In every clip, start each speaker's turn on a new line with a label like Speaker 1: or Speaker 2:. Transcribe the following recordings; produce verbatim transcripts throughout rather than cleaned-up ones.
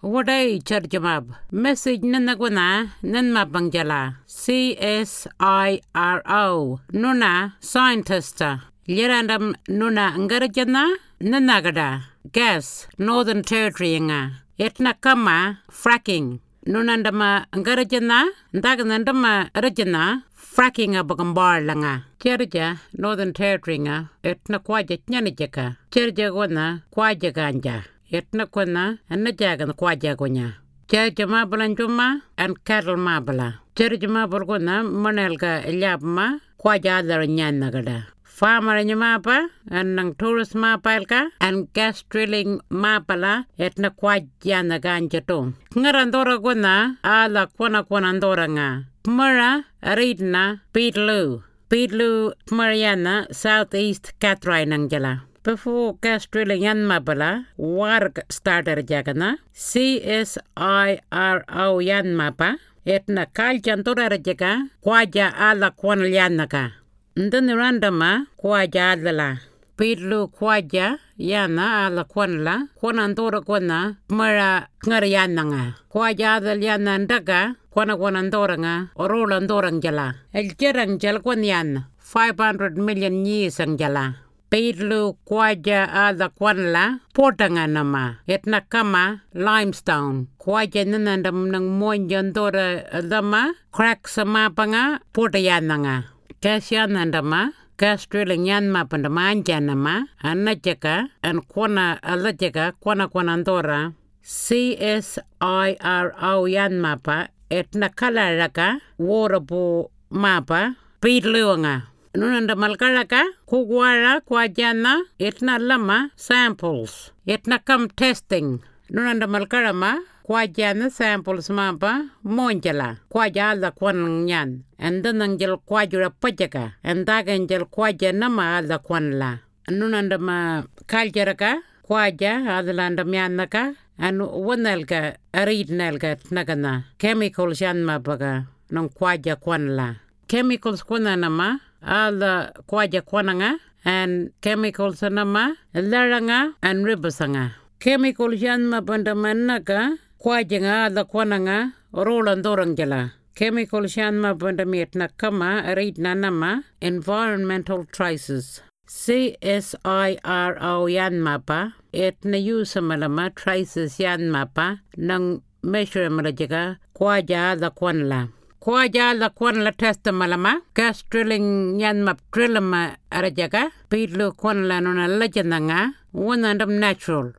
Speaker 1: Wadai charjamab. Message nanagwana nanmabang jala. C S I R O. Nuna scientista. Lerandam nuna ngarajana nanagada. Gas Northern Territory nga. Etna kama fracking. Nunandama ngarajana ndaganandama rajana fracking abagambar langa. Cherja Northern Territory nga etna kwaja nyanijaka. Cherja gwana kwaja ganja. Etna kwana anajagan kwaja gonya. Cherja mabalanjuma and cattle mabala. Cherja mabalgona manelga ilyabma kwaja adara nyanagada. Farmer mapa and nang tourist mapalka and gas drilling mapala etna kwajana ganja to. Ngarandora gona ala kwana kwanandora nga. Mara aridna Peterloo. Peterloo Mariana Southeast Catray nang jala. Before gas drilling yan mapala, work starter jagana. C S I R O yan mapa. Etna kaljantora jaga kwaja ala kwanalyanaka. Ndani randama kwaja adala. Peterloo kwaja yana ala kwanla. Kwanandora kwana mara ngariana nga. Kwaja adal yana ndaga kwana kwanandora nga. Orola ndorang jala. El jerang jala kwanyan. five hundred million years ang jala. Peterloo kwaja ala kwanla. Portanga nama. Etna kama limestone. Kwaja nanandam ng moinjandora dama. Crack sa mapa nga. Portayana nga. Kasyan nandama, gas drilling yan mapandama anjanama, anajaka, and kwana alajaka, kwana kwanandora, C S I R O yan mapa, etna kalaraka, warabu mapa, Peterloo nga. Nunandamalkaraka, kugwara kwajana, etna lama samples, etna kam testing. Nunandamalkarama, kwajana samples mapa, monjala, kwajala kwan yan. And then angel kwajura pajaka, and dagangel kwaja nama ala kwanla. Nunandama kaljaraka, kwaja adlandam yanaka, and wanelga, arid nelga nagana, chemicals yan mabaga, nung kwaja kwanla. Chemicals kwananama, ala kwaja kwananga, and chemicals nama, laranga, and ribasanga. Chemicals yan mabandamanaka, kwaja nga ala kwananga, rolandorangela. Chemical shanma bandamiet na kama arid na nama environmental traces. C S I R O yan mapa et na yusa malama traces yan mapa ng measure malajaga kwaja la kwanla. Kwaja la kwanla testa malama gas drilling yan map drillama arajaga Peterloo kwanla nuna lajana nga wanandam natural.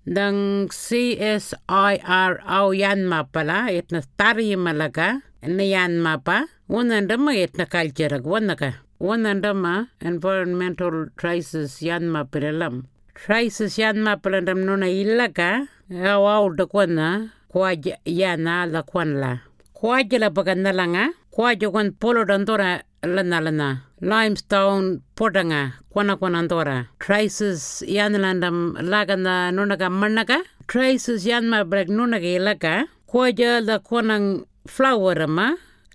Speaker 1: Dang C S I R O yan mapala et na tari malaga Nayan mapa, wanandama etna culture wanaka. Wanandama environmental traces yan mapilalam. Traces yan mapilandam nuna ilaka, awaw da kwana, kwaja yana la kwanla. Kwaja la bagandalanga, kwaja kwan polo dandora lana lana. Limestone podanga, kwana kwanandora. Traces yan landam laganda nunaga manaka. Traces yan mabrag nunaga ilaka, kwaja la kwanang flower ma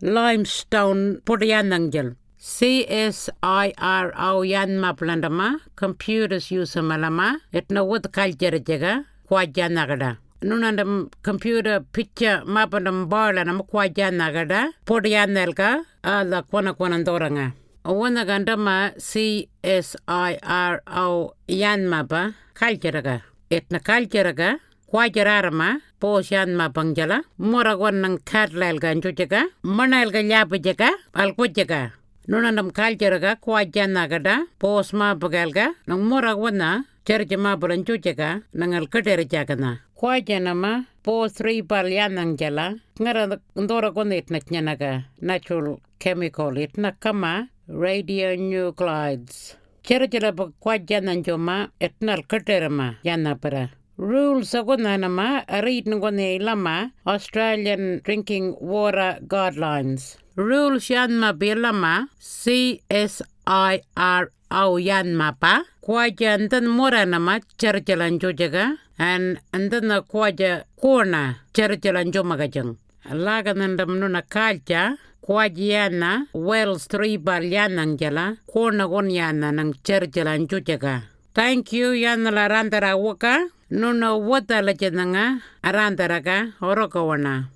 Speaker 1: limestone podianangel C S I R O yan maplandama computers use malama etna wad culture jaga kwaja nagada nunandam computer picture mapandam barla nam kwaja nagada podianelka ala kwana kwanandoranga wana gandama C S I R O yan mapa culture ga etna culture ga kwajararama posyan mapangjala moragon ng katlel ganjo jaga manal ga llapa jaga alko jaga nunandam kaljaraga kwajan nagada pos ma bagalga ng moragon na cherja ma balanjo jaga ng alkader jaga na kwajanama pos three balyan ng jala ngara ndora kon etnak nyanaga natural chemical etna kama radionuclides cherja ba kwajan nanjoma etnal kaderama yana para Rules agonanama arid ngone lama Australian Drinking Water Guidelines. Rules yan mabilama C S I R O yan mapa. Kwaja andan mora nama charjalan jojaga and andan na kwaja korna charjalan jomagajang. Laga nandam nuna kalja kwajiana Wells three balyanang jala korna gonyana nang charjalan jojaga. Thank you yan la randara waka. nuno wota la chenanga arandaraga orokawana.